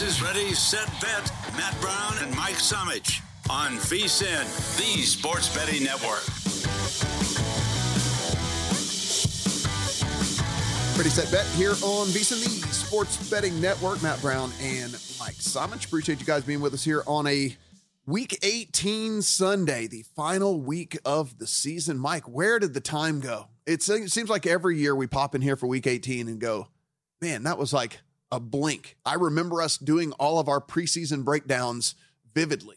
This is Ready, Set, Bet. Matt Brown and Mike Somich on VSiN, the Sports Betting Network. Ready, Set, Bet here on VSiN, the Sports Betting Network. Matt Brown and Mike Somich. Appreciate you guys being with us here on a Week 18 Sunday, the final week of the season. Mike, where did the time go? It seems like every year we pop in here for Week 18 and go, man, that was like a blink. I remember us doing all of our preseason breakdowns vividly.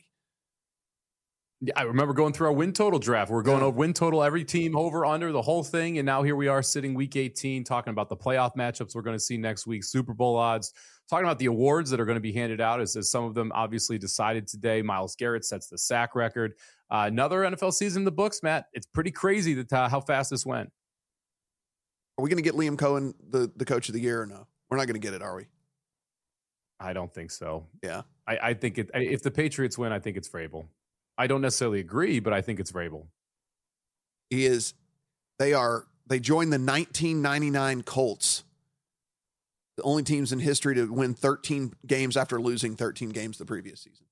Yeah, I remember going through our win total draft. We're going over win total, every team over, under, the whole thing. And now here we are sitting Week 18 talking about the playoff matchups we're going to see next week, Super Bowl odds, talking about the awards that are going to be handed out as some of them obviously decided today. Myles Garrett sets the sack record. Another NFL season in the books, Matt. It's pretty crazy that how fast this went. Are we going to get Liam Cohen the coach of the year or no? We're not going to get it, are we? I don't think so. Yeah. I think if the Patriots win, I think it's Vrabel. I don't necessarily agree, but I think it's Vrabel. They joined the 1999 Colts, the only teams in history to win 13 games after losing 13 games the previous season.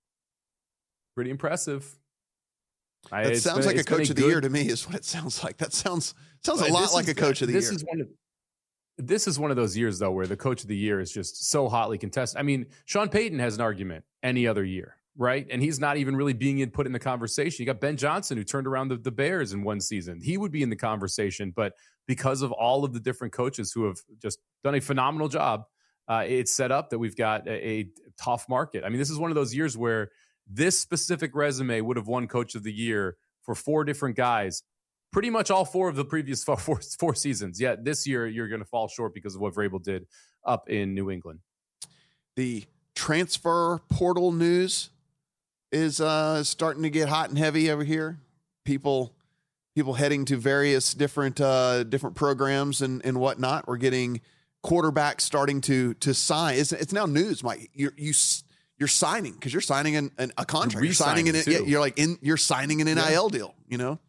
Pretty impressive. That sounds like a coach of the year to me is what it sounds like. That sounds a lot like a coach of the year. This is one of those years, though, where the coach of the year is just so hotly contested. I mean, Sean Payton has an argument any other year, right? And he's not even really being put in the conversation. You got Ben Johnson, who turned around the Bears in one season. He would be in the conversation, but because of all of the different coaches who have just done a phenomenal job, it's set up that we've got a tough market. I mean, this is one of those years where this specific resume would have won coach of the year for 4 different guys, pretty much all 4 of the previous four seasons. Yet this year, you're going to fall short because of what Vrabel did up in New England. The transfer portal news is starting to get hot and heavy over here. People heading to various different programs and whatnot. We're getting quarterbacks starting to sign. It's now news, Mike. You're signing because you're signing a contract. You're signing you're signing an NIL deal. You know,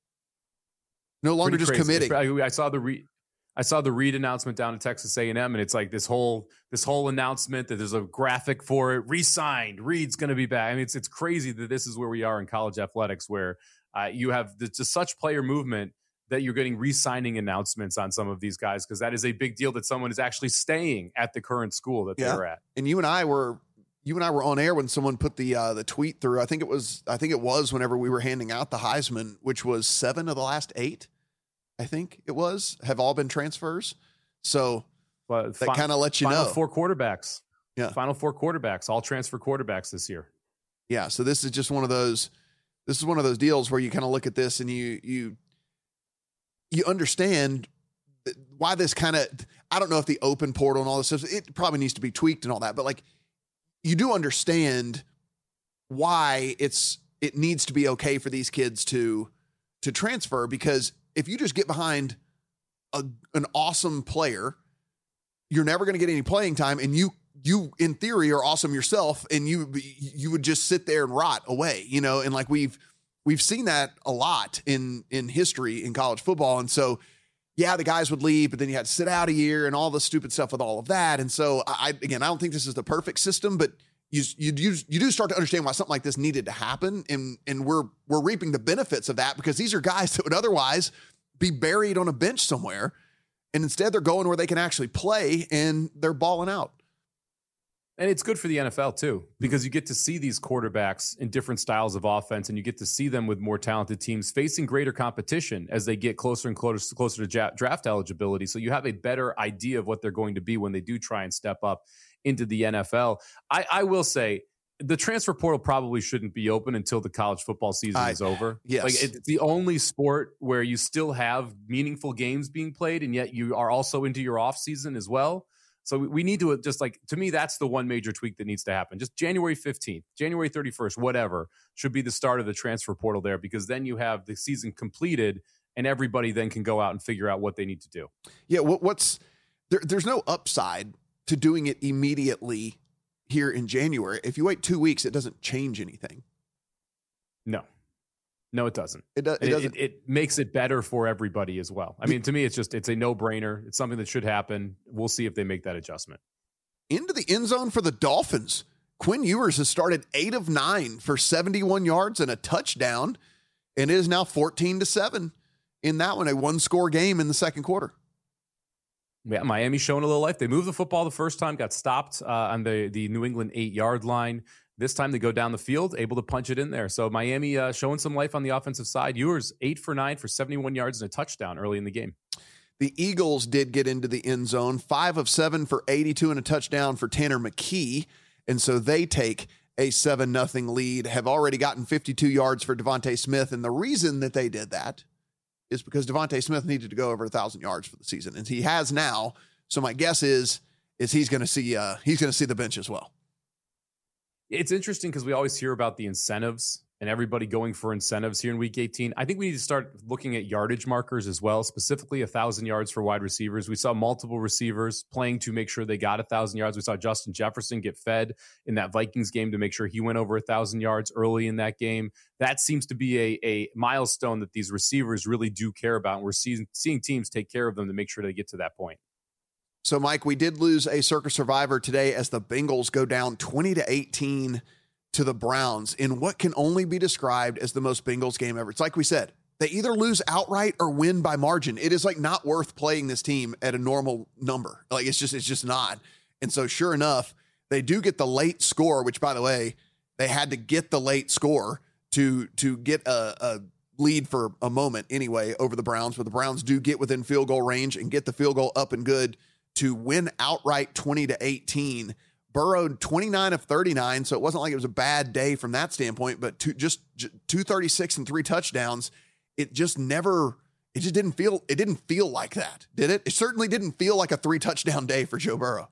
no longer just committing. I saw the Reed announcement down at Texas A&M, and it's like this whole announcement that there's a graphic for it. Re-signed. Reed's going to be back. I mean, it's crazy that this is where we are in college athletics, where you have just such player movement that you're getting re-signing announcements on some of these guys, because that is a big deal that someone is actually staying at the current school that they're at. And you and I were on air when someone put the tweet through. I think it was whenever we were handing out the Heisman, which was 7 of the last 8. I think it was, have all been transfers. So that kind of lets you know. Final 4 quarterbacks. Yeah. Final 4 quarterbacks, all transfer quarterbacks this year. Yeah. So this is just one of those deals where you kind of look at this and you understand why this kind of, I don't know if the open portal and all this stuff, it probably needs to be tweaked and all that, but like you do understand why it needs to be okay for these kids to transfer, because if you just get behind an awesome player, you're never going to get any playing time, and you in theory are awesome yourself, and you would just sit there and rot away, you know. And like we've seen that a lot in history in college football, and so the guys would leave, but then you had to sit out a year and all the stupid stuff with all of that. And so I don't think this is the perfect system, but you do start to understand why something like this needed to happen. And we're reaping the benefits of that, because these are guys that would otherwise be buried on a bench somewhere. And instead they're going where they can actually play, and they're balling out. And it's good for the NFL too, because you get to see these quarterbacks in different styles of offense, and you get to see them with more talented teams facing greater competition as they get closer and closer to draft eligibility. So you have a better idea of what they're going to be when they do try and step up into the NFL. I will say the transfer portal probably shouldn't be open until the college football season is over. Yes. Like, it's the only sport where you still have meaningful games being played, and yet you are also into your off season as well. So we need to just, like, to me, that's the one major tweak that needs to happen. Just January 15th, January 31st, whatever, should be the start of the transfer portal there, because then you have the season completed and everybody then can go out and figure out what they need to do. Yeah. There's no upside to doing it immediately here in January. If you wait 2 weeks, it doesn't change anything. No, it doesn't. It doesn't. It makes it better for everybody as well. I mean, to me, it's a no-brainer. It's something that should happen. We'll see if they make that adjustment. into the end zone for the Dolphins. Quinn Ewers has started 8 of 9 for 71 yards and a touchdown, and it is now 14-7 in that one, a one-score game in the second quarter. Yeah, Miami showing a little life. They moved the football the first time, got stopped on the New England 8-yard line. This time they go down the field, able to punch it in there. So Miami showing some life on the offensive side. Ewers 8 for 9 for 71 yards and a touchdown early in the game. The Eagles did get into the end zone, 5 of 7 for 82 and a touchdown for Tanner McKee. And so they take a 7-0 lead, have already gotten 52 yards for Devontae Smith. And the reason that they did that is because Devontae Smith needed to go over 1,000 yards for the season, and he has now. So my guess is he's going to see the bench as well. It's interesting because we always hear about the incentives and everybody going for incentives here in Week 18. I think we need to start looking at yardage markers as well, specifically 1,000 yards for wide receivers. We saw multiple receivers playing to make sure they got 1,000 yards. We saw Justin Jefferson get fed in that Vikings game to make sure he went over 1,000 yards early in that game. That seems to be a milestone that these receivers really do care about, and we're seeing teams take care of them to make sure they get to that point. So, Mike, we did lose a Circa Survivor today as the Bengals go down 20-18 to the Browns in what can only be described as the most Bengals game ever. It's like we said, they either lose outright or win by margin. It is like not worth playing this team at a normal number. Like it's just not. And so sure enough, they do get the late score, which by the way, they had to get the late score to get a lead for a moment anyway over the Browns, but the Browns do get within field goal range and get the field goal up and good to win outright 20-18. Burrow 29 of 39, so it wasn't like it was a bad day from that standpoint, but just 236 and 3 touchdowns. It didn't feel like that, did it? It certainly didn't feel like a 3 touchdown day for Joe Burrow.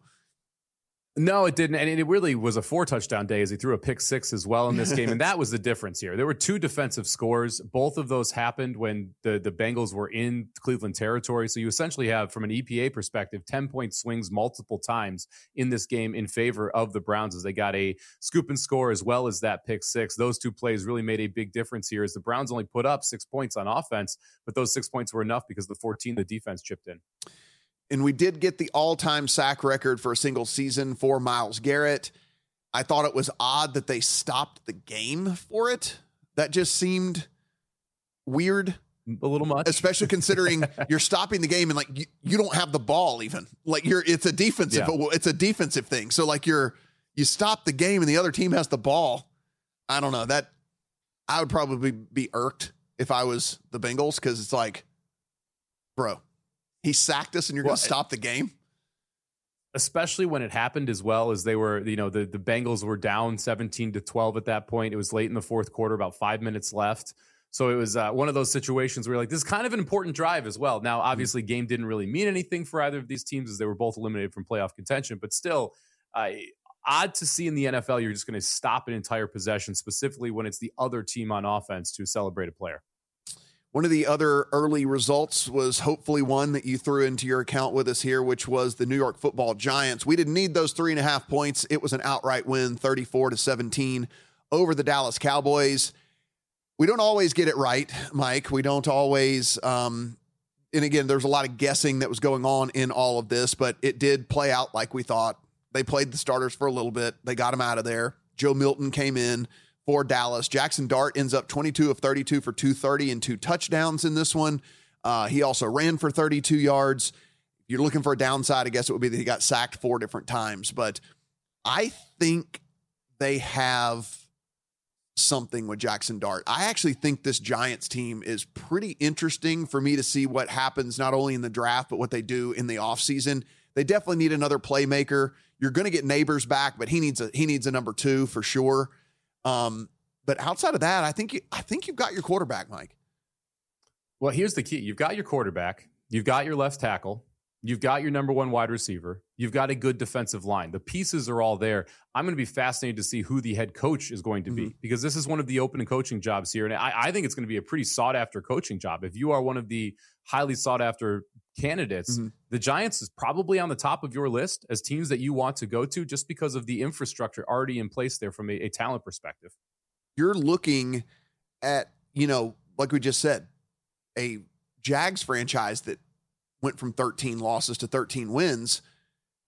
No, it didn't. And it really was a 4-touchdown day as he threw a pick 6 as well in this game. And that was the difference here. There were 2 defensive scores. Both of those happened when the Bengals were in Cleveland territory. So you essentially have, from an EPA perspective, 10-point swings multiple times in this game in favor of the Browns as they got a scoop and score as well as that pick 6. Those 2 plays really made a big difference here as the Browns only put up 6 points on offense, but those 6 points were enough because the 14 the defense chipped in. And we did get the all-time sack record for a single season for Myles Garrett. I thought it was odd that they stopped the game for it. That just seemed weird. A little much. Especially considering you're stopping the game and like you don't have the ball even. Like it's a defensive thing. So like you stop the game and the other team has the ball. I don't know. That I would probably be irked if I was the Bengals because it's like, bro, he sacked us and you're going to stop the game? Especially when it happened as well as they were, the Bengals were down 17-12 at that point. It was late in the fourth quarter, about 5 minutes left. So it was one of those situations where you're like, this is kind of an important drive as well. Now, obviously, game didn't really mean anything for either of these teams as they were both eliminated from playoff contention. But still, odd to see in the NFL, you're just going to stop an entire possession, specifically when it's the other team on offense to celebrate a player. One of the other early results was hopefully one that you threw into your account with us here, which was the New York Football Giants. We didn't need those 3.5 points. It was an outright win, 34-17 over the Dallas Cowboys. We don't always get it right, Mike. We don't always, and again, there's a lot of guessing that was going on in all of this, but it did play out like we thought. They played the starters for a little bit. They got them out of there. Joe Milton came in for Dallas. Jackson Dart ends up 22 of 32 for 230 and 2 touchdowns in this one. He also ran for 32 yards. If you're looking for a downside, I guess it would be that he got sacked 4 different times. But I think they have something with Jackson Dart. I actually think this Giants team is pretty interesting for me to see what happens not only in the draft, but what they do in the offseason. They definitely need another playmaker. You're going to get Neighbors back, but he needs a number 2 for sure. But outside of that, I think you've got your quarterback, Mike. Well, here's the key. You've got your quarterback. You've got your left tackle. You've got your number 1 wide receiver. You've got a good defensive line. The pieces are all there. I'm going to be fascinated to see who the head coach is going to be because this is one of the open coaching jobs here. And I think it's going to be a pretty sought after coaching job. If you are one of the highly sought after candidates, the Giants is probably on the top of your list as teams that you want to go to just because of the infrastructure already in place there from a talent perspective. You're looking at, like we just said, a Jags franchise that went from 13 losses to 13 wins.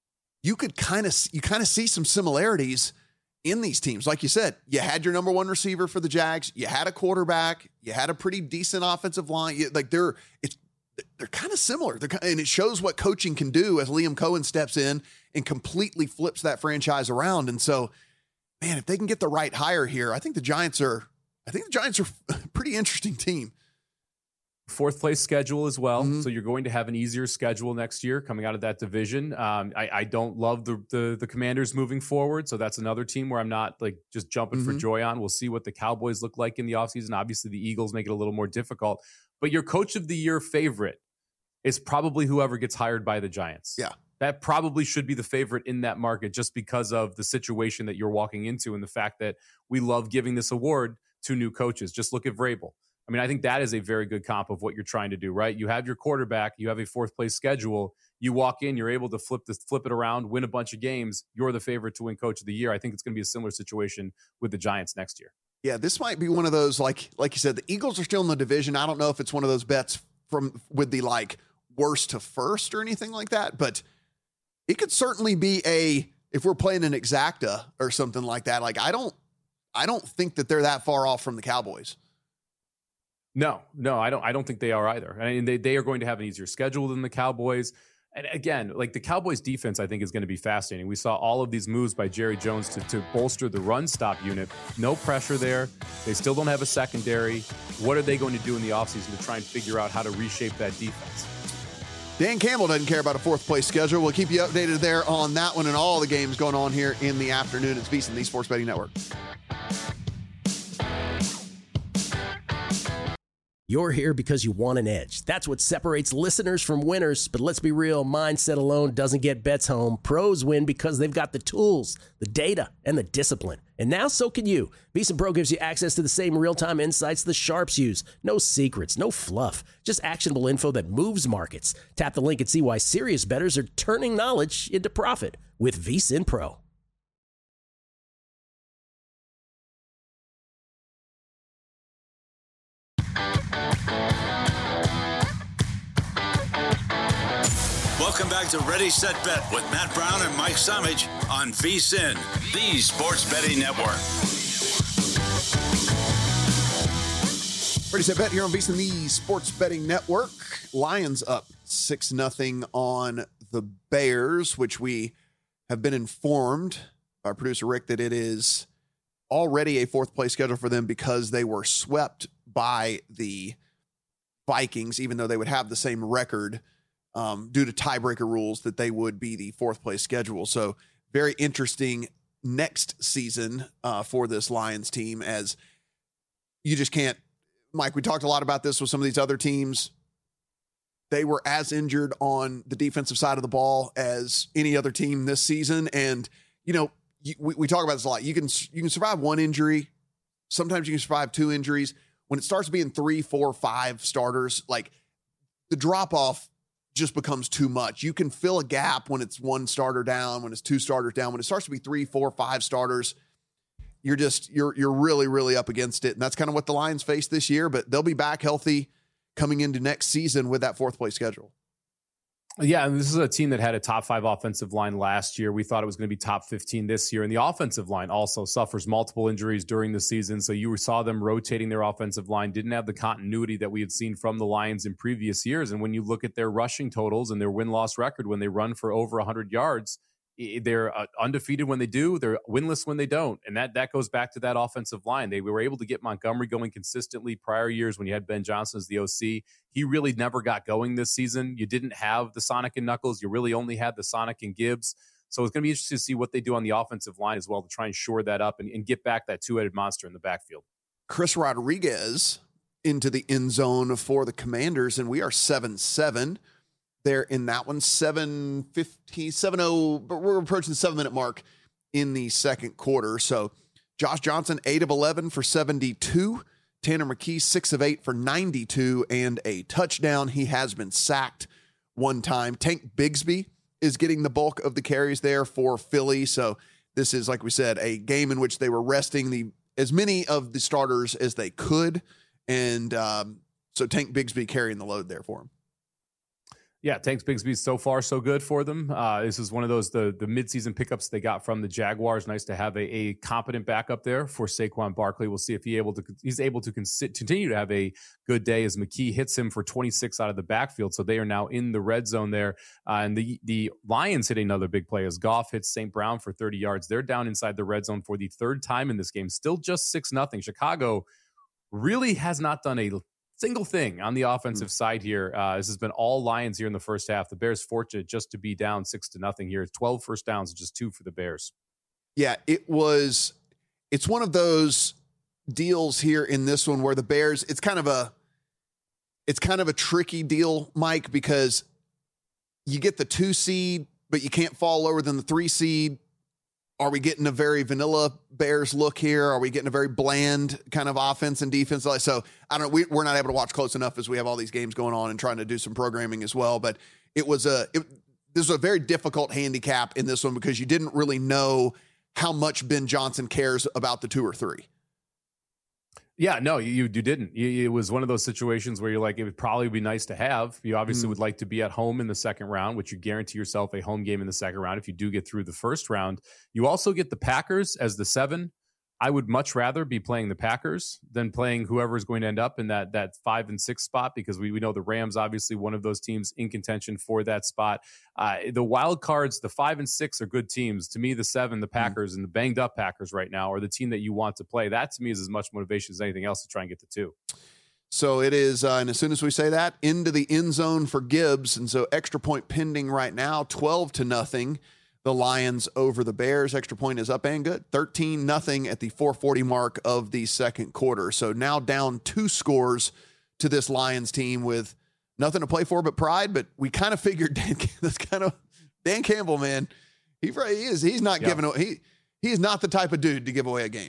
you kind of see some similarities in these teams. Like you said, you had your number one receiver for the Jags, you had a quarterback, you had a pretty decent offensive line. They're kind of similar. And it shows what coaching can do as Liam Cohen steps in and completely flips that franchise around. And so, man, if they can get the right hire here, I think the Giants are a pretty interesting team. Fourth place schedule as well. Mm-hmm. So you're going to have an easier schedule next year coming out of that division. I don't love the Commanders moving forward. So that's another team where I'm not like just jumping for joy on. We'll see what the Cowboys look like in the offseason. Obviously the Eagles make it a little more difficult, but your coach of the year favorite is probably whoever gets hired by the Giants. Yeah. That probably should be the favorite in that market just because of the situation that you're walking into and the fact that we love giving this award to new coaches. Just look at Vrabel. I mean, I think that is a very good comp of what you're trying to do, right? You have your quarterback, you have a fourth place schedule, you walk in, you're able to flip it around, win a bunch of games. You're the favorite to win coach of the year. I think it's going to be a similar situation with the Giants next year. Yeah, this might be one of those, like you said, the Eagles are still in the division. I don't know if it's one of those bets with the like worst to first or anything like that, but it could certainly be if we're playing an exacta or something like that. Like I don't think that they're that far off from the Cowboys. No, I don't think they are either. I mean, they are going to have an easier schedule than the Cowboys. And again, like the Cowboys defense, I think is going to be fascinating. We saw all of these moves by Jerry Jones to bolster the run stop unit. No pressure there. They still don't have a secondary. What are they going to do in the offseason to try and figure out how to reshape that defense? Dan Campbell doesn't care about a fourth place schedule. We'll keep you updated there on that one and all the games going on here in the afternoon. It's VSiN, the Sports Betting Network. You're here because you want an edge. That's what separates listeners from winners. But let's be real, mindset alone doesn't get bets home. Pros win because they've got the tools, the data, and the discipline. And now so can you. VSiN Pro gives you access to the same real-time insights the sharps use. No secrets, no fluff, just actionable info that moves markets. Tap the link and see why serious bettors are turning knowledge into profit with VSiN Pro. Welcome back to Ready, Set, Bet with Matt Brown and Mike Summich on VSiN, the Sports Betting Network. Ready, Set, Bet here on VSiN, the Sports Betting Network. Lions up 6-0 on the Bears, which we have been informed by producer Rick that it is already a fourth place schedule for them because they were swept by the Vikings, even though they would have the same record. Due to tiebreaker rules, that they would be the fourth place schedule. So very interesting next season for this Lions team, as you just can't, Mike, we talked a lot about this with some of these other teams. They were as injured on the defensive side of the ball as any other team this season. And, you know, we talk about this a lot. You can survive one injury. Sometimes you can survive two injuries. When it starts being 3, 4, 5 starters, like the drop off just becomes too much. You can fill a gap when it's one starter down, when it's two starters down. When it starts to be 3, 4, 5 starters, you're really, really up against it. And that's kind of what the Lions face this year, but they'll be back healthy coming into next season with that fourth place schedule. Yeah, and this is a team that had a top 5 offensive line last year. We thought it was going to be top 15 this year. And the offensive line also suffers multiple injuries during the season. So you saw them rotating their offensive line, didn't have the continuity that we had seen from the Lions in previous years. And when you look at their rushing totals and their win-loss record, when they run for over 100 yards, they're undefeated when they do. They're winless when they don't. And that goes back to that offensive line. They were able to get Montgomery going consistently prior years when you had Ben Johnson as the OC. He really never got going this season. You didn't have the Sonic and Knuckles. You really only had the Sonic and Gibbs. So it's going to be interesting to see what they do on the offensive line as well to try and shore that up and get back that two-headed monster in the backfield. Chris Rodriguez into the end zone for the Commanders, and we are 7-7. There in that one, 7:50, 7:0, but we're approaching the 7-minute mark in the second quarter. So Josh Johnson, 8 of 11 for 72. Tanner McKee, 6 of 8 for 92 and a touchdown. He has been sacked one time. Tank Bigsby is getting the bulk of the carries there for Philly. So this is, like we said, a game in which they were resting as many of the starters as they could. And so Tank Bigsby carrying the load there for him. Yeah, Tank Bigsby, so far so good for them. This is one of those the midseason pickups they got from the Jaguars. Nice to have a competent backup there for Saquon Barkley. We'll see if he's able to continue to have a good day as McKee hits him for 26 out of the backfield. So they are now in the red zone there. And the Lions hit another big play as Goff hits St. Brown for 30 yards. They're down inside the red zone for the third time in this game. Still just 6-0. Chicago really has not done a single thing on the offensive side here. This has been all Lions here in the first half. The Bears fortunate just to be down 6-0 here. 12 first downs, just 2 for the Bears. Yeah, it's one of those deals here in this one where the Bears, it's kind of a tricky deal, Mike, because you get the 2 seed, but you can't fall lower than the 3 seed. Are we getting a very vanilla Bears look here? Are we getting a very bland kind of offense and defense? So I don't know. We're not able to watch close enough as we have all these games going on and trying to do some programming as well. But this was a very difficult handicap in this one because you didn't really know how much Ben Johnson cares about the 2 or 3. Yeah, no, you didn't. It was one of those situations where you're like, it would probably be nice to have. You obviously would like to be at home in the second round, which you guarantee yourself a home game in the second round if you do get through the first round. You also get the Packers as the 7. I would much rather be playing the Packers than playing whoever is going to end up in that 5 and 6 spot, because we know the Rams, obviously one of those teams in contention for that spot. The wild cards, the 5 and 6 are good teams. To me, the 7, the Packers and the banged up Packers right now are the team that you want to play. That to me is as much motivation as anything else to try and get to 2. So it is, and as soon as we say that, into the end zone for Gibbs. And so extra point pending right now, 12-0. The Lions over the Bears. Extra point is up and good. 13-0 at the 4:40 mark of the second quarter. So now down 2 scores to this Lions team with nothing to play for but pride. But we kind of figured Dan Campbell, man. He's not giving away. He is not the type of dude to give away a game.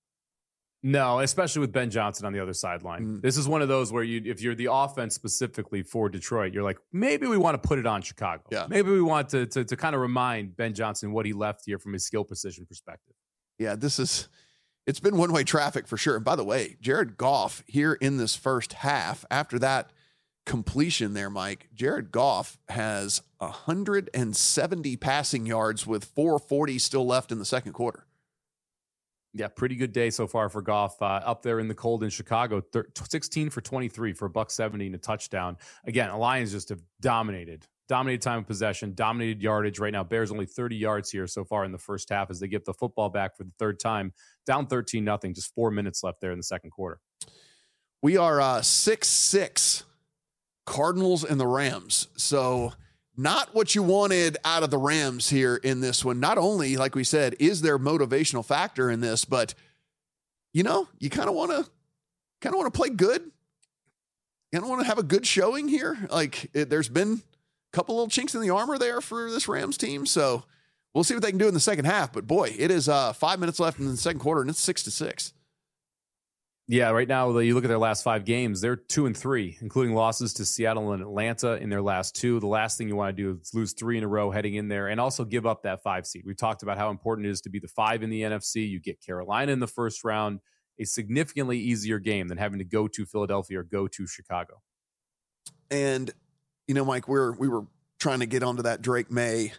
No, especially with Ben Johnson on the other sideline. This is one of those where if you're the offense specifically for Detroit, you're like, maybe we want to put it on Chicago. Yeah. Maybe we want to kind of remind Ben Johnson what he left here from his skill position perspective. Yeah, it's been one-way traffic for sure. And by the way, Jared Goff here in this first half, after that completion there, Mike, Jared Goff has 170 passing yards with 4:40 still left in the second quarter. Yeah, pretty good day so far for Goff. Up there in the cold in Chicago, 16 for 23 for $170 and a touchdown. Again, the Lions just have dominated time of possession, dominated yardage. Right now, Bears only 30 yards here so far in the first half as they get the football back for the third time. Down 13-0, just 4 minutes left there in the second quarter. We are 6-6, Cardinals and the Rams. So not what you wanted out of the Rams here in this one. Not only, like we said, is there motivational factor in this, but you kind of want to play good. You don't want to have a good showing here. There's been a couple little chinks in the armor there for this Rams team. So we'll see what they can do in the second half. But boy, it is 5 minutes left in the second quarter, and it's 6-6. Yeah, right now, you look at their last 5 games, they're 2-3, including losses to Seattle and Atlanta in their last 2. The last thing you want to do is lose 3 in a row heading in there and also give up that 5 seed. We've talked about how important it is to be the 5 in the NFC. You get Carolina in the first round, a significantly easier game than having to go to Philadelphia or go to Chicago. And, Mike, we were trying to get onto that Drake May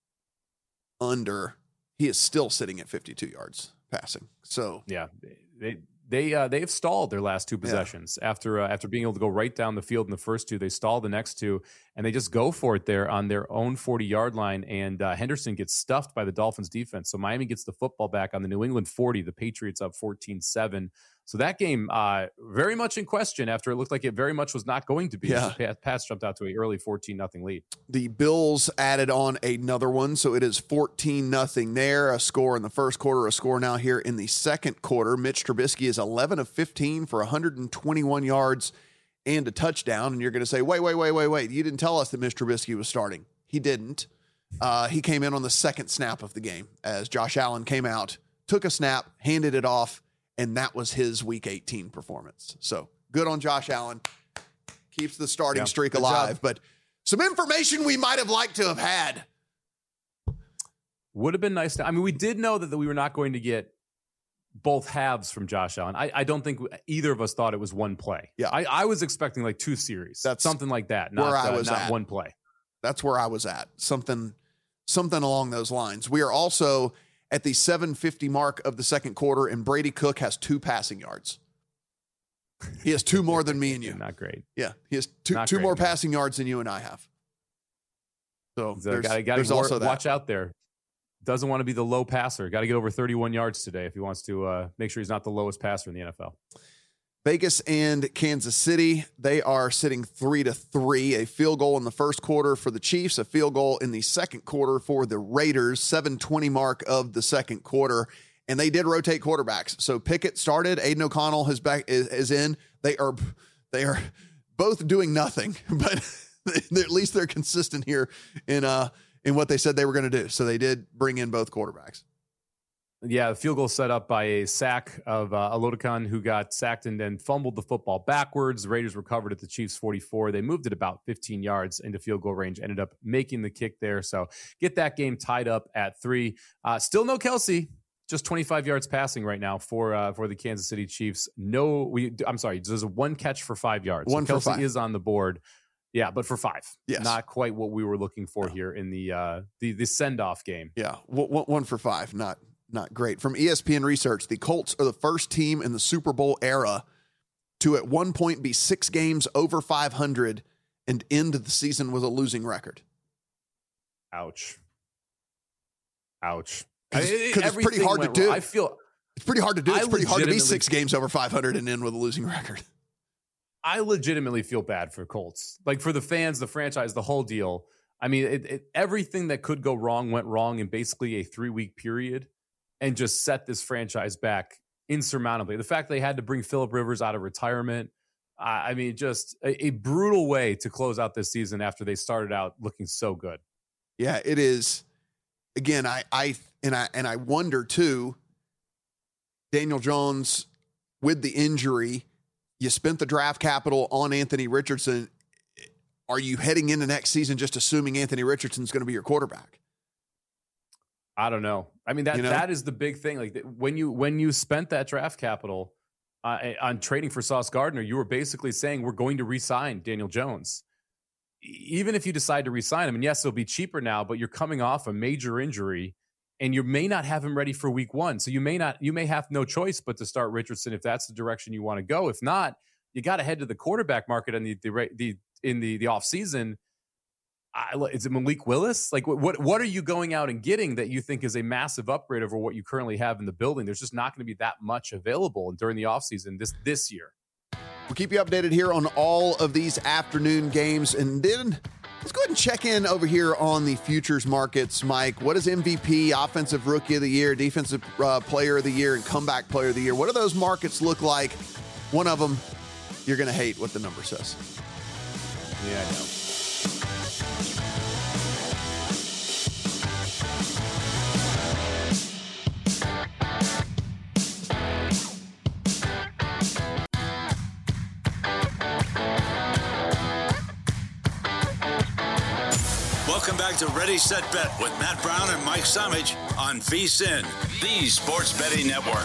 under. He is still sitting at 52 yards passing. So, yeah, They've stalled their last 2 possessions after being able to go right down the field in the first 2. They stall the next 2, and they just go for it there on their own 40-yard line. And Henderson gets stuffed by the Dolphins defense. So Miami gets the football back on the New England 40. The Patriots up 14-7. So that game very much in question after it looked like it very much was not going to be. Yeah. Pats jumped out to an early 14-0 lead. The Bills added on another one, so it is 14-0 there. A score in the first quarter, a score now here in the second quarter. Mitch Trubisky is 11 of 15 for 121 yards and a touchdown. And you're going to say, wait. You didn't tell us that Mitch Trubisky was starting. He didn't. He came in on the second snap of the game as Josh Allen came out, took a snap, handed it off, and that was his Week 18 performance. So good on Josh Allen. Keeps the starting streak alive. But some information we might have liked to have had. Would have been nice. We did know that we were not going to get both halves from Josh Allen. I don't think either of us thought it was one play. Yeah. I was expecting like 2 series. That's something like that. Not one play. That's where I was at. Something along those lines. We are also at the 7:50 mark of the second quarter, and Brady Cook has 2 passing yards. He has 2 more than me and you. Not great. Yeah, he has two more passing yards than you and I have. So there's also that. Watch out there. Doesn't want to be the low passer. Got to get over 31 yards today if he wants to make sure he's not the lowest passer in the NFL. Vegas and Kansas City, they are sitting 3-3. A field goal in the first quarter for the Chiefs, a field goal in the second quarter for the Raiders, 7:20 mark of the second quarter. And they did rotate quarterbacks. So Pickett started, Aiden O'Connell is in. They are both doing nothing, but at least they're consistent here in what they said they were going to do. So they did bring in both quarterbacks. Yeah, the field goal set up by a sack of Olodekan, who got sacked and then fumbled the football backwards. The Raiders recovered at the Chiefs' 44. They moved it about 15 yards into field goal range, ended up making the kick there. So get that game tied up at 3. Still no Kelsey, just 25 yards passing right now for the Kansas City Chiefs. I'm sorry, there's a 1 catch for 5 yards. One so for 5. Kelsey is on the board. Yeah, but for 5. Yes. Not quite what we were looking for here in the send-off game. Yeah, 1 for 5, not great. From ESPN Research, the Colts are the first team in the Super Bowl era to at one point be 6 games over 500 and end the season with a losing record. Ouch. Because it's pretty hard to do. Wrong. It's pretty hard to do. It's pretty hard to be 6 games over 500 and end with a losing record. I legitimately feel bad for Colts. Like, for the fans, the franchise, the whole deal. I mean, everything that could go wrong went wrong in basically a 3-week period and just set this franchise back insurmountably. The fact they had to bring Phillip Rivers out of retirement, I mean, just a brutal way to close out this season after they started out looking so good. Yeah, it is. Again, I wonder too, Daniel Jones with the injury, you spent the draft capital on Anthony Richardson. Are you heading into next season just assuming Anthony Richardson's going to be your quarterback? I don't know. I mean, that is the big thing. Like, when you spent that draft capital on trading for Sauce Gardner, you were basically saying we're going to re-sign Daniel Jones. Even if you decide to re-sign him, and yes, it'll be cheaper now, but you're coming off a major injury, and you may not have him ready for week 1. So you may have no choice but to start Richardson if that's the direction you want to go. If not, you got to head to the quarterback market in the off season. Is it Malik Willis? Like, what are you going out and getting that you think is a massive upgrade over what you currently have in the building? There's just not going to be that much available during the offseason this year. We'll keep you updated here on all of these afternoon games. And then let's go ahead and check in over here on the futures markets, Mike. What is MVP, Offensive Rookie of the Year, Defensive Player of the Year, and Comeback Player of the Year? What do those markets look like? One of them, you're going to hate what the number says. Yeah, I know. Welcome back to Ready, Set, Bet with Matt Brown and Mike Somich on VSiN, the Sports Betting Network.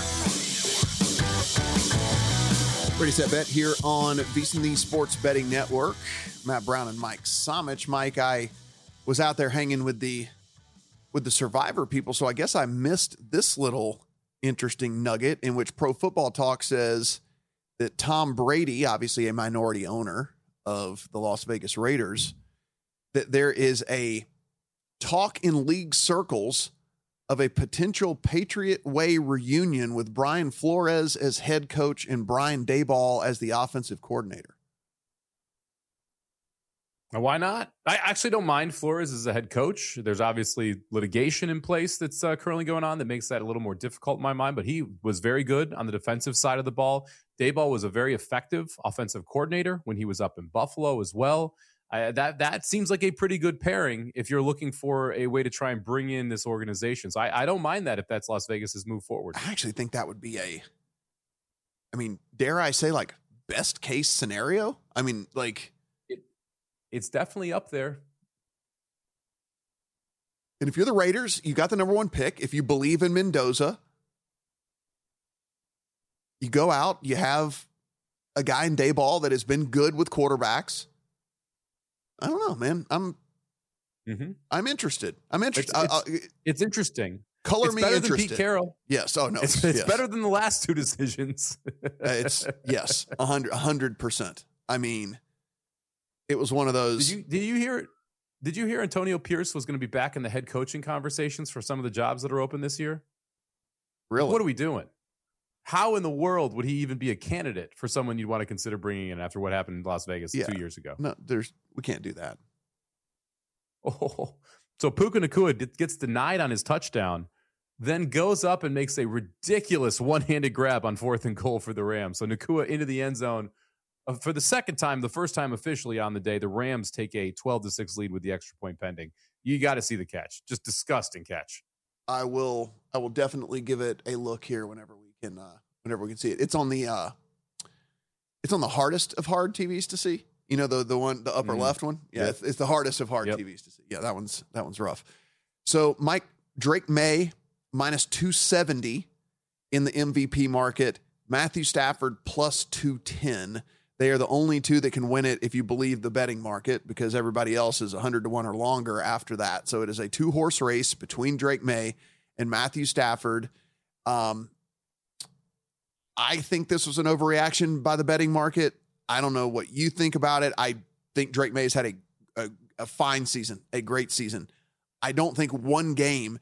Ready, Set, Bet here on VSiN, the Sports Betting Network. Matt Brown and Mike Somich. Mike, I was out there hanging with the Survivor people, so I guess I missed this little interesting nugget in which Pro Football Talk says that Tom Brady, obviously a minority owner of the Las Vegas Raiders, that there is a talk in league circles of a potential Patriot Way reunion with Brian Flores as head coach and Brian Daboll as the offensive coordinator. Why not? I actually don't mind Flores as a head coach. There's obviously litigation in place that's currently going on that makes that a little more difficult in my mind, but he was very good on the defensive side of the ball. Daboll was a very effective offensive coordinator when he was up in Buffalo as well. That seems like a pretty good pairing if you're looking for a way to try and bring in this organization. So I don't mind that if that's Las Vegas's move forward. I actually think that would be dare I say, like, best case scenario? I mean, like, it's definitely up there. And if you're the Raiders, you got the number 1 pick. If you believe in Mendoza, you go out, you have a guy in Daboll that has been good with quarterbacks. I don't know, man. I'm interested. It's interesting. Color it's me better interested. Than Pete Carroll. Yes. Oh no. It's better than the last two decisions. It's yes, 100%. I mean, it was one of those. Did you hear Antonio Pierce was going to be back in the head coaching conversations for some of the jobs that are open this year? Really? What are we doing? How in the world would he even be a candidate for someone you'd want to consider bringing in after what happened in Las Vegas 2 years ago? No, we can't do that. Oh, so Puka Nacua gets denied on his touchdown, then goes up and makes a ridiculous one-handed grab on 4th and goal for the Rams. So Nacua into the end zone for the second time, the first time officially on the day. The Rams take a 12-6 lead with the extra point pending. You got to see the catch. Just disgusting catch. I will definitely give it a look here whenever we can see it. It's on the hardest of hard TVs to see. You know, the upper left one. Yeah, it's the hardest of hard TVs to see. Yeah, that one's rough. So Drake May minus 270 in the MVP market. Matthew Stafford plus 210. They are the only two that can win it if you believe the betting market, because everybody else is 100 to 1 or longer after that. So it is a 2-horse race between Drake May and Matthew Stafford. I think this was an overreaction by the betting market. I don't know what you think about it. I think Drake May's had a fine season, a great season. I don't think one game.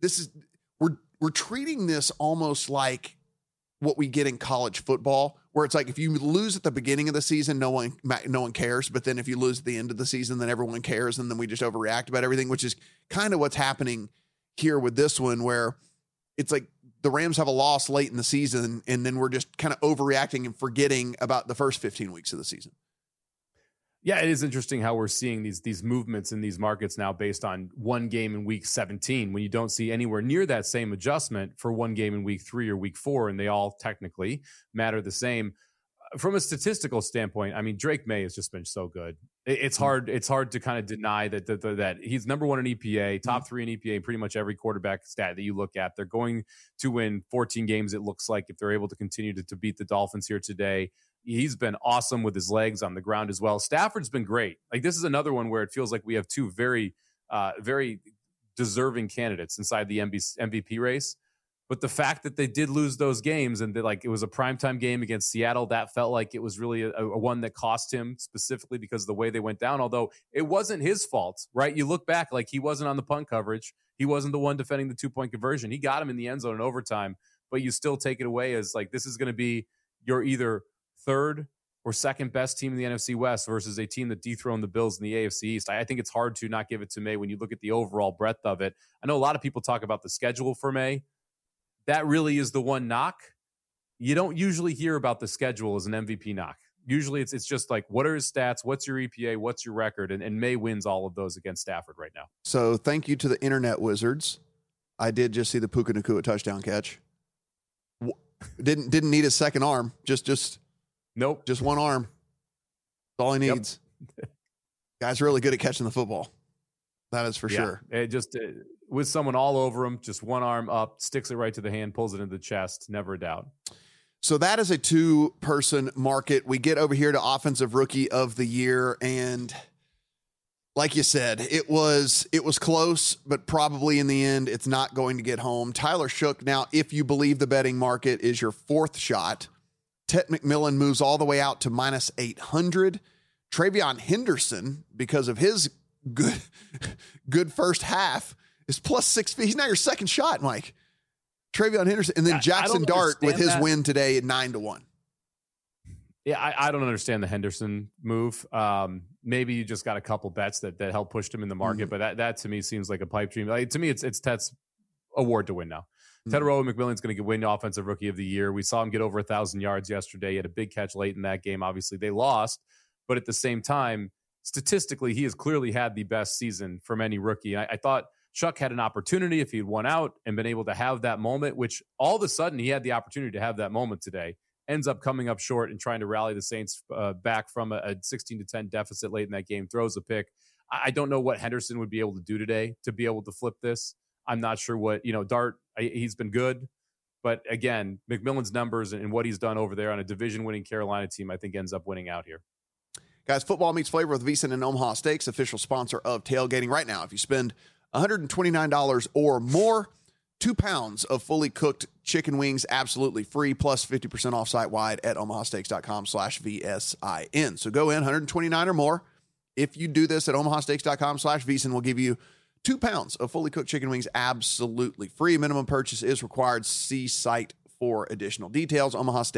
We're treating this almost like what we get in college football, where it's like if you lose at the beginning of the season, no one cares. But then if you lose at the end of the season, then everyone cares, and then we just overreact about everything, which is kind of what's happening here with this one, where it's like the Rams have a loss late in the season, and then we're just kind of overreacting and forgetting about the first 15 weeks of the season. Yeah, it is interesting how we're seeing these movements in these markets now based on one game in week 17, when you don't see anywhere near that same adjustment for one game in week 3 or week 4, and they all technically matter the same. From a statistical standpoint, I mean, Drake May has just been so good. It's hard to kind of deny that he's number 1 in EPA, top 3 in EPA, pretty much every quarterback stat that you look at. They're going to win 14 games, it looks like, if they're able to continue to beat the Dolphins here today. He's been awesome with his legs on the ground as well. Stafford's been great. Like, this is another one where it feels like we have two very, very deserving candidates inside the MVP race. But the fact that they did lose those games, and it was a primetime game against Seattle, that felt like it was really a one that cost him, specifically because of the way they went down, although it wasn't his fault, right? You look back, like, he wasn't on the punt coverage. He wasn't the one defending the 2-point conversion. He got him in the end zone in overtime, but you still take it away as, like, this is going to be your either third or second best team in the NFC West versus a team that dethroned the Bills in the AFC East. I think it's hard to not give it to May when you look at the overall breadth of it. I know a lot of people talk about the schedule for May. That really is the one knock. You don't usually hear about the schedule as an MVP knock. Usually it's just like, what are his stats? What's your EPA? What's your record? And May wins all of those against Stafford right now. So thank you to the internet wizards. I did just see the Puka Nacua touchdown catch. Didn't need a second arm. Nope. Just one arm. That's all he needs. Yep. Guy's really good at catching the football. That is for sure. It just with someone all over him, just one arm up, sticks it right to the hand, pulls it into the chest. Never a doubt. So that is a 2-person market. We get over here to Offensive Rookie of the Year, and like you said, it was close, but probably in the end, it's not going to get home. Tyler Shough, now, if you believe the betting market, is your 4th shot. Ted McMillan moves all the way out to minus 800. Travion Henderson, because of his good first half, is plus 650. He's now your second shot, Mike. Travion Henderson, and then Jackson Dart with his win today at 9-1. Yeah, I don't understand the Henderson move. Maybe you just got a couple bets that helped push him in the market, but that to me seems like a pipe dream. To me, it's Ted's award to win now. Teteroa McMillan's going to win Offensive Rookie of the Year. We saw him get over 1,000 yards yesterday. He had a big catch late in that game. Obviously, they lost, but at the same time, statistically, he has clearly had the best season from any rookie. I thought Shough had an opportunity if he'd won out and been able to have that moment, which all of a sudden he had the opportunity to have that moment today. Ends up coming up short and trying to rally the Saints back from a 16-10 deficit late in that game. Throws a pick. I don't know what Henderson would be able to do today to be able to flip this. I'm not sure what, Dart, he's been good. But again, McMillan's numbers and what he's done over there on a division-winning Carolina team, I think ends up winning out here. Guys, football meets flavor with VSiN and Omaha Steaks, official sponsor of tailgating. Right now, if you spend $129 or more, 2 pounds of fully cooked chicken wings absolutely free, plus 50% off site-wide at omahasteaks.com/VSIN. So go in, $129 or more. If you do this at omahasteaks.com/VSiN, we'll give you 2 pounds of fully cooked chicken wings absolutely free. Minimum purchase is required. See site for additional details,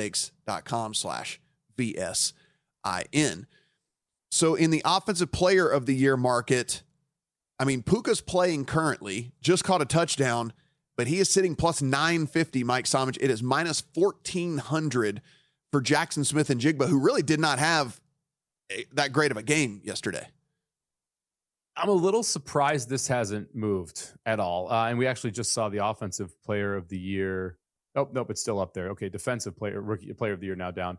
omahasteaks.com/VSIN. So in the offensive player of the year market, I mean, Puka's playing currently, just caught a touchdown, but he is sitting plus 950, Mike Somich. It is minus 1,400 for Jackson Smith-Njigba, who really did not have that great of a game yesterday. I'm a little surprised this hasn't moved at all. And we actually just saw the offensive player of the year. Oh, nope, it's still up there. Okay, defensive player, rookie player of the year now down.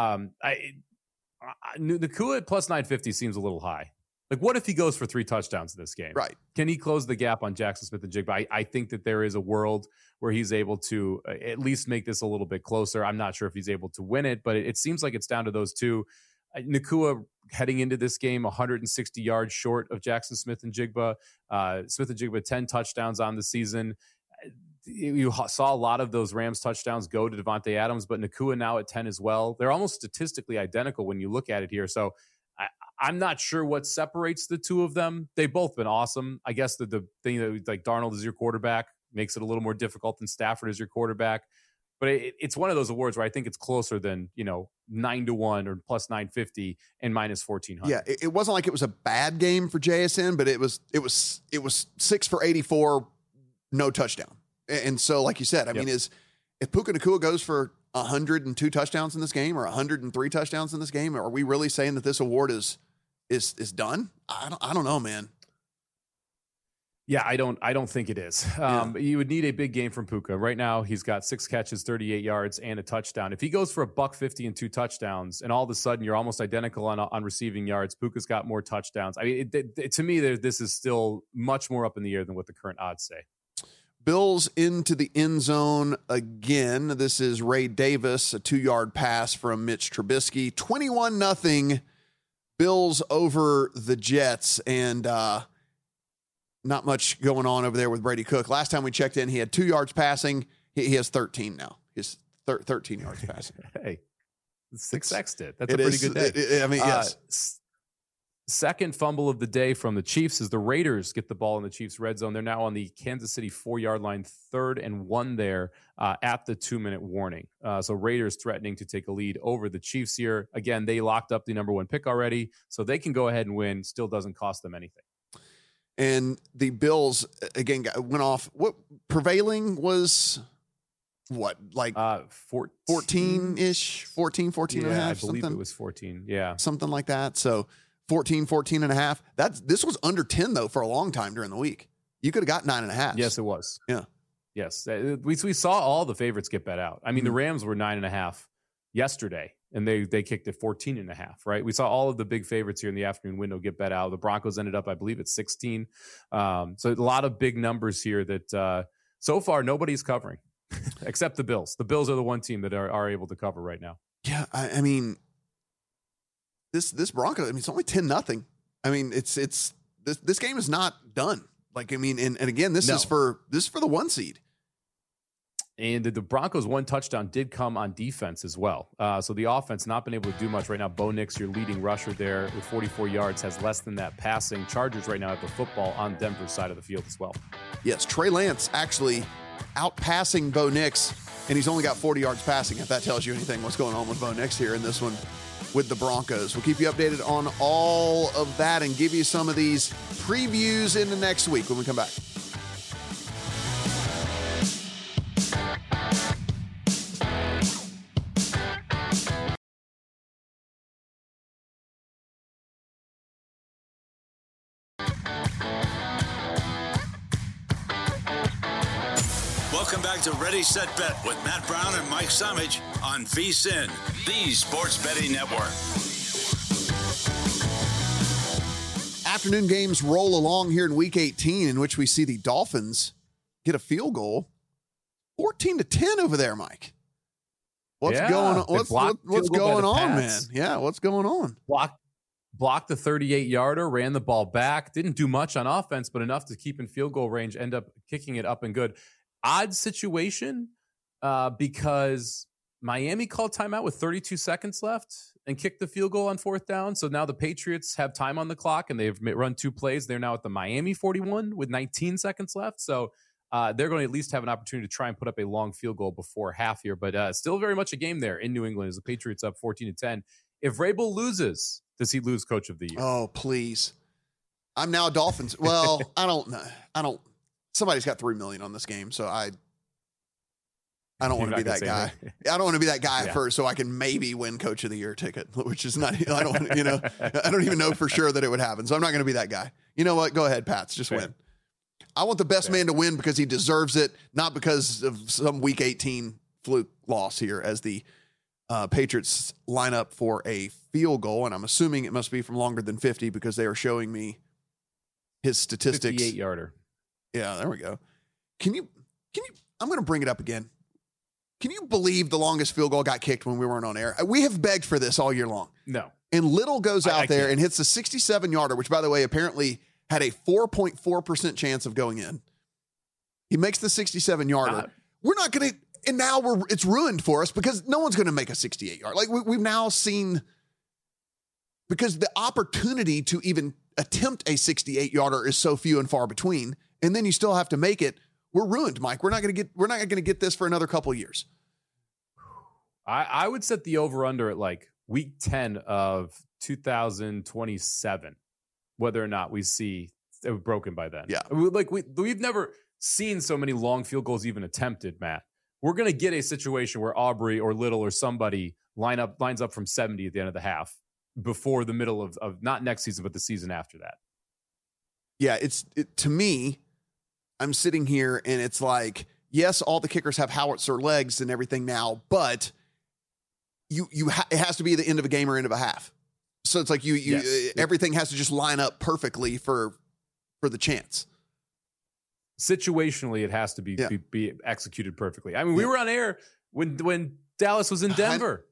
Nacua at plus 950 seems a little high. Like, what if he goes for 3 touchdowns in this game? Right. Can he close the gap on Jackson Smith-Njigba? I think that there is a world where he's able to at least make this a little bit closer. I'm not sure if he's able to win it, but it seems like it's down to those two. Nacua heading into this game 160 yards short of Jackson Smith-Njigba. Smith-Njigba 10 touchdowns on the season. You saw a lot of those Rams touchdowns go to Devontae Adams, but Nacua now at 10 as well. They're almost statistically identical when you look at it here. So I'm not sure what separates the two of them. They've both been awesome. I guess the thing that, like, Darnold is your quarterback makes it a little more difficult than Stafford is your quarterback. But it's one of those awards where I think it's closer than, 9-1 or plus 950 and minus 1,400. Yeah, it wasn't like it was a bad game for JSN, but it was 6 for 84, no touchdown. And so, like you said, I mean, if Puka Nacua goes for 102 touchdowns in this game or 103 touchdowns in this game, are we really saying that this award is done? I don't know, man. Yeah, I don't think it is. You would need a big game from Puka. Right now, he's got 6 catches, 38 yards, and a touchdown. If he goes for $150 and 2 touchdowns, and all of a sudden you're almost identical on receiving yards, Puka's got more touchdowns. I mean, to me, this is still much more up in the air than what the current odds say. Bills into the end zone again. This is Ray Davis, a 2-yard pass from Mitch Trubisky. 21-0 Bills over the Jets, and not much going on over there with Brady Cook. Last time we checked in, he had 2 yards passing. He has 13 now. He's 13 yards passing. Hey, 6X'd it. That's a pretty good day. Yes. Second fumble of the day from the Chiefs as the Raiders get the ball in the Chiefs' red zone. They're now on the Kansas City 4-yard line, 3rd and 1 there at the 2-minute warning. So Raiders threatening to take a lead over the Chiefs here. Again, they locked up the number 1 pick already, so they can go ahead and win. Still doesn't cost them anything. And the Bills, again, went off. What prevailing was what, like 14-ish, 14 and a half? I believe it was 14. Yeah. Something like that. So 14 and a half. This was under 10, though, for a long time during the week. You could have got 9.5. Yes, it was. Yeah. Yes. We saw all the favorites get bet out. I mean, the Rams were 9.5 yesterday, and they kicked it 14.5, right? We saw all of the big favorites here in the afternoon window get bet out. The Broncos ended up, I believe, at 16. So a lot of big numbers here that so far nobody's covering except the Bills. The Bills are the one team that are able to cover right now. Yeah, I mean, this Broncos, I mean, it's only 10-0. I mean, it's this game is not done. Like, I mean, and again, this is for the 1 seed. And the Broncos' 1 touchdown did come on defense as well. So the offense not been able to do much right now. Bo Nix, your leading rusher there with 44 yards, has less than that passing. Chargers right now have the football on Denver's side of the field as well. Yes, Trey Lance actually outpassing Bo Nix, and he's only got 40 yards passing. If that tells you anything, what's going on with Bo Nix here in this one with the Broncos. We'll keep you updated on all of that and give you some of these previews into next week when we come back. Welcome back to Ready, Set, Bet with Matt Brown and Mike Somich on VSiN, the Sports Betting Network. Afternoon games roll along here in Week 18, in which we see the Dolphins get a field goal, 14-10 over there, Mike. What's going on? What's going on, man? Yeah, what's going on? blocked the 38-yarder, ran the ball back, didn't do much on offense, but enough to keep in field goal range, end up kicking it up and good. Odd situation because Miami called timeout with 32 seconds left and kicked the field goal on 4th down. So now the Patriots have time on the clock and they've run 2 plays. They're now at the Miami 41 with 19 seconds left. So they're going to at least have an opportunity to try and put up a long field goal before half here. But still very much a game there in New England as the Patriots up 14-10. If Vrabel loses, does he lose Coach of the Year? Oh, please. I'm now a Dolphins. Well, I don't know. Somebody's got $3 million on this game, so I don't want to be that guy. I don't want to be that guy first, so I can maybe win Coach of the Year ticket, which is not. I don't. I don't even know for sure that it would happen. So I'm not going to be that guy. You know what? Go ahead, Pats. Just win. I want the best man to win because he deserves it, not because of some Week 18 fluke loss here. As the Patriots line up for a field goal, and I'm assuming it must be from longer than 50 because they are showing me his statistics. 58-yarder. Yeah, there we go. Can you? I'm going to bring it up again. Can you believe the longest field goal got kicked when we weren't on air? We have begged for this all year long. No. And Little goes out there can't. and hits a 67-yarder, which, by the way, apparently had a 4.4% chance of going in. He makes the 67-yarder. We're not going to, and now it's ruined for us because no one's going to make a 68-yard. Like we've now seen, because the opportunity to even attempt a 68-yarder is so few and far between, and then you still have to make it. We're ruined, Mike. We're not going to get this for another couple of years. I would set the over-under at like week 10 of 2027, whether or not we see it broken by then. Yeah. We've never seen so many long field goals even attempted, Matt. We're going to get a situation where Aubrey or Little or somebody lines up from 70 at the end of the half before the middle of not next season, but the season after that. Yeah, to me, I'm sitting here and it's like, yes, all the kickers have howitzer legs and everything now, but it has to be the end of a game or end of a half. So it's like everything has to just line up perfectly for the chance. Situationally, it has to be executed perfectly. I mean, we were on air when Dallas was in Denver.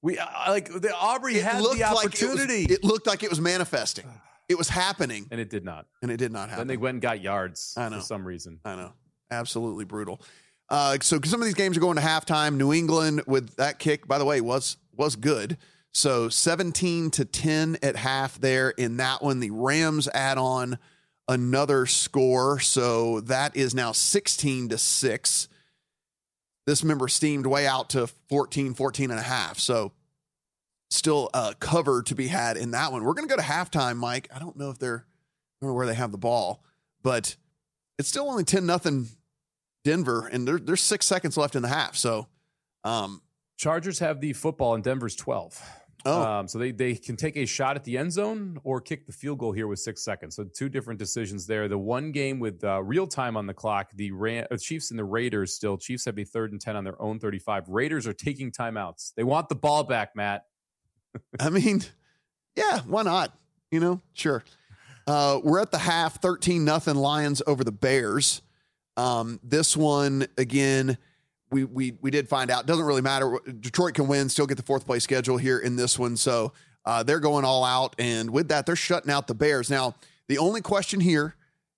Aubrey had the opportunity. It looked like it was manifesting. It was happening. And it did not. happen. Then they went and got yards for some reason. I know. Absolutely brutal. So some of these games are going to halftime. New England with that kick, by the way, was good. So 17-10 at half there in that one. The Rams add on another score. So that is now 16-6. This member steamed way out to 14 and a half. So still a cover to be had in that one. We're going to go to halftime, Mike. I don't know where they have the ball, but it's still only 10-0 Denver, and there's 6 seconds left in the half. So, Chargers have the football, and Denver's 12. So they can take a shot at the end zone or kick the field goal here with 6 seconds. So 2 different decisions there. The one game with real time on the clock, the Chiefs and the Raiders still. Chiefs have a 3rd and 10 on their own 35. Raiders are taking timeouts. They want the ball back, Matt. I mean, yeah, why not? Sure. We're at the half, 13-0 Lions over the Bears. This one, again, we did find out. Doesn't really matter. Detroit can win, still get the 4th place schedule here in this one. So they're going all out. And with that, they're shutting out the Bears. Now, the only question here,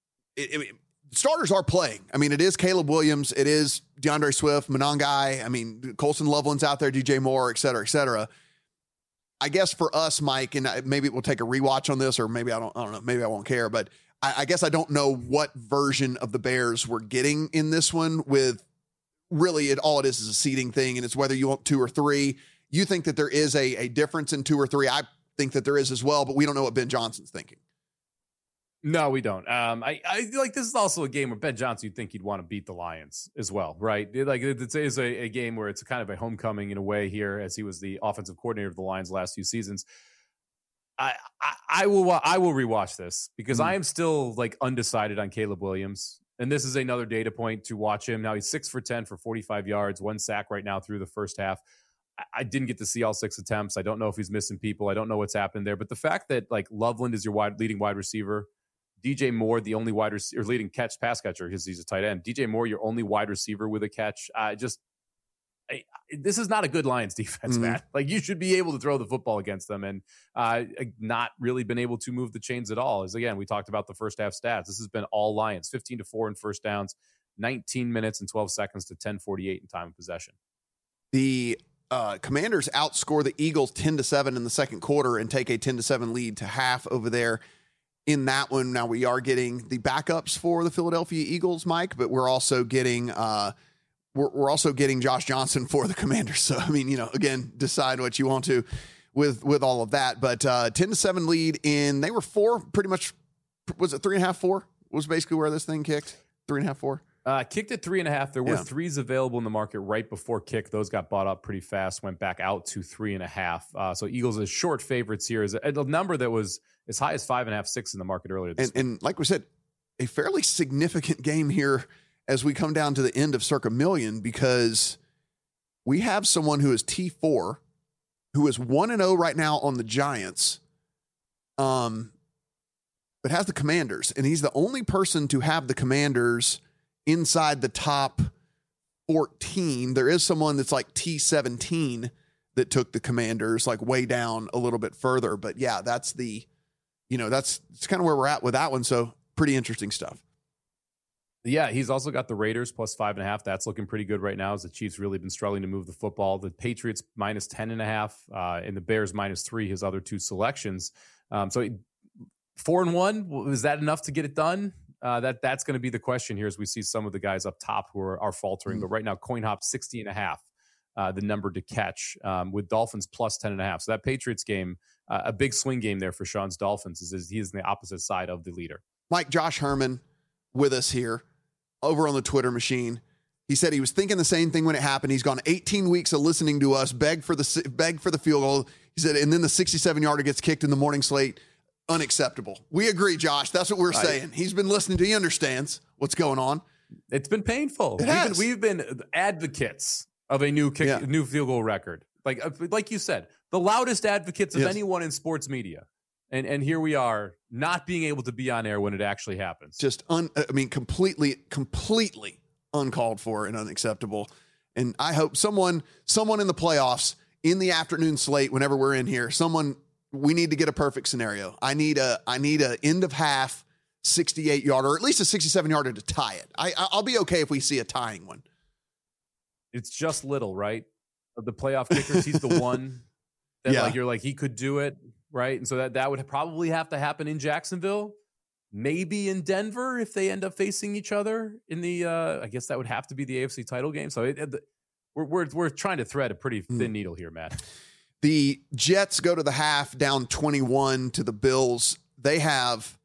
starters are playing. I mean, it is Caleb Williams. It is DeAndre Swift, Monangai. I mean, Colson Loveland's out there, DJ Moore, et cetera, et cetera. I guess for us, Mike, and maybe we'll take a rewatch on this, or maybe I don't know. Maybe I won't care, but I guess I don't know what version of the Bears we're getting in this one. With really, all it is a seeding thing, and it's whether you want 2 or 3. You think that there is a difference in 2 or 3. I think that there is as well, but we don't know what Ben Johnson's thinking. No, we don't. I like, this is also a game where Ben Johnson, you'd think he'd want to beat the Lions as well, right? It's a game where it's kind of a homecoming in a way here, as he was the offensive coordinator of the Lions the last few seasons. I will rewatch this because I am still undecided on Caleb Williams. And this is another data point to watch him. Now he's 6 for 10 for 45 yards, 1 sack right now through the first half. I didn't get to see all 6 attempts. I don't know if he's missing people. I don't know what's happened there. But the fact that Loveland is your leading wide receiver, DJ Moore, the only wide receiver, pass catcher, because he's a tight end. DJ Moore, your only wide receiver with a catch. I this is not a good Lions defense, Matt. Like, you should be able to throw the football against them, and not really been able to move the chains at all. As again, we talked about the first half stats. This has been all Lions, 15-4 in first downs, 19 minutes and 12 seconds to 10:48 in time of possession. The Commanders outscore the Eagles 10-7 in the second quarter and take a 10-7 lead to half over there in that one. Now we are getting the backups for the Philadelphia Eagles, Mike, but we're also getting we're also getting Josh Johnson for the Commanders. So, I mean, again, decide what you want to with all of that. But 10-7 lead they were 4, pretty much. Was it 3.5, 4? Was basically where this thing kicked. 3.5, 4. Kicked at 3.5. There were 3s available in the market right before kick. Those got bought up pretty fast, went back out to 3.5. So Eagles is short favorites here. Is a number that was as high as 5.5, 6 in the market earlier this week. And like we said, a fairly significant game here as we come down to the end of Circa Million, because we have someone who is T4, who is 1-0 right now on the Giants, but has the Commanders. And he's the only person to have the Commanders inside the top 14. There is someone that's like T17 that took the Commanders like way down a little bit further. But yeah, that's it's kind of where we're at with that one. So pretty interesting stuff. Yeah, he's also got the Raiders plus 5.5. That's looking pretty good right now as the Chiefs really been struggling to move the football. The Patriots minus 10.5 and the Bears minus 3, his other two selections. So 4-1, was that enough to get it done? That's going to be the question here as we see some of the guys up top who are faltering. But right now, CoinHop 60.5, the number to catch, with Dolphins plus 10.5. So that Patriots game, a big swing game there for Sean's Dolphins, is he is on the opposite side of the leader. Mike, Josh Herman with us here over on the Twitter machine. He said he was thinking the same thing when it happened. He's gone 18 weeks of listening to us beg for the field goal. He said, and then the 67-yarder gets kicked in the morning slate. Unacceptable. We agree, Josh. That's what we're saying. He's been listening to. He understands what's going on. It's been painful. We've been advocates of a new field goal record. Like you said, the loudest advocates of anyone in sports media. And here we are not being able to be on air when it actually happens. Just completely uncalled for and unacceptable. And I hope someone in the playoffs in the afternoon slate, whenever we're in here, we need to get a perfect scenario. I need a end of half 68-yarder, or at least a 67-yarder to tie it. I'll be okay if we see a tying one. It's just Little, right? Of the playoff kickers, he's the one that you're like, he could do it, right? And so that would probably have to happen in Jacksonville, maybe in Denver if they end up facing each other in the. I guess that would have to be the AFC title game. So we're trying to thread a pretty thin needle here, Matt. The Jets go to the half down 21 to the Bills. They have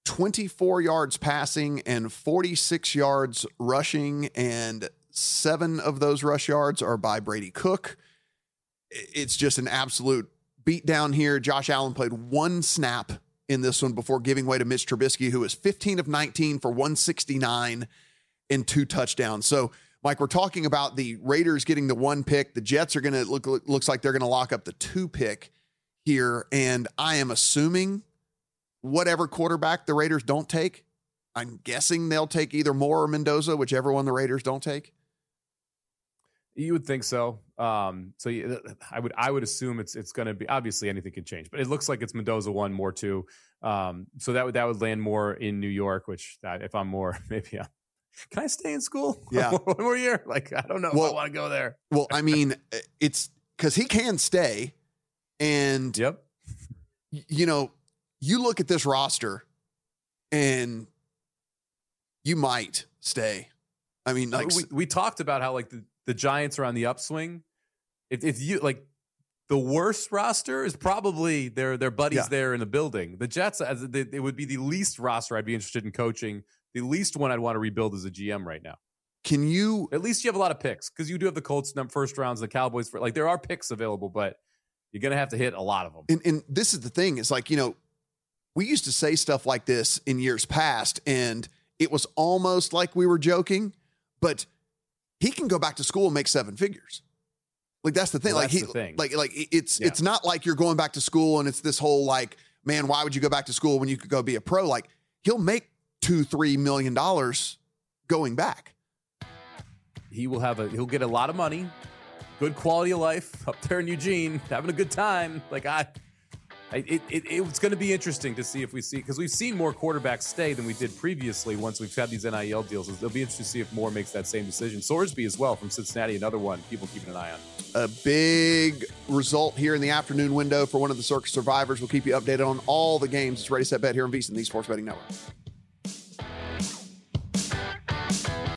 24 yards passing and 46 yards rushing, and 7 of those rush yards are by Brady Cook. It's just an absolute beatdown here. Josh Allen played 1 snap in this one before giving way to Mitch Trubisky, who was 15 of 19 for 169 and 2 touchdowns. So, Mike, we're talking about the Raiders getting the 1 pick. The Jets are going to looks like they're going to lock up the 2 pick here. And I am assuming whatever quarterback the Raiders don't take, I'm guessing they'll take either Moore or Mendoza, whichever one the Raiders don't take. You would think so. I would assume it's going to be, obviously anything can change, but it looks like it's Mendoza 1, Moore 2. So that would land Moore in New York, which if I'm Moore, maybe can I stay in school? Yeah. 1 more year? I don't know if I want to go there. Well, I mean, it's because he can stay. And, you look at this roster and you might stay. I mean, we talked about how the Giants are on the upswing. If you the worst roster is probably their buddies there in the building. The Jets, it would be the least roster I'd be interested in coaching. The least one I'd want to rebuild as a GM right now. At least you have a lot of picks because you do have the Colts first rounds, the Cowboys. There are picks available, but you're going to have to hit a lot of them. And this is the thing. It's we used to say stuff like this in years past, and it was almost like we were joking, but he can go back to school and make 7 figures. That's the thing. Well, that's the thing. It's not like you're going back to school and it's this whole man, why would you go back to school when you could go be a pro? He'll make $2-3 million going back. He'll get a lot of money, good quality of life up there in Eugene, having a good time. Like it's going to be interesting to see if we see, because we've seen more quarterbacks stay than we did previously once we've had these NIL deals. It'll be interesting to see if Moore makes that same decision. Sorsby as well from Cincinnati, another one people keeping an eye on. A big result here in the afternoon window for one of the Circus survivors. We'll keep you updated on all the games. It's Ready, Set, Bet here on VSiN, the Sports Betting Network.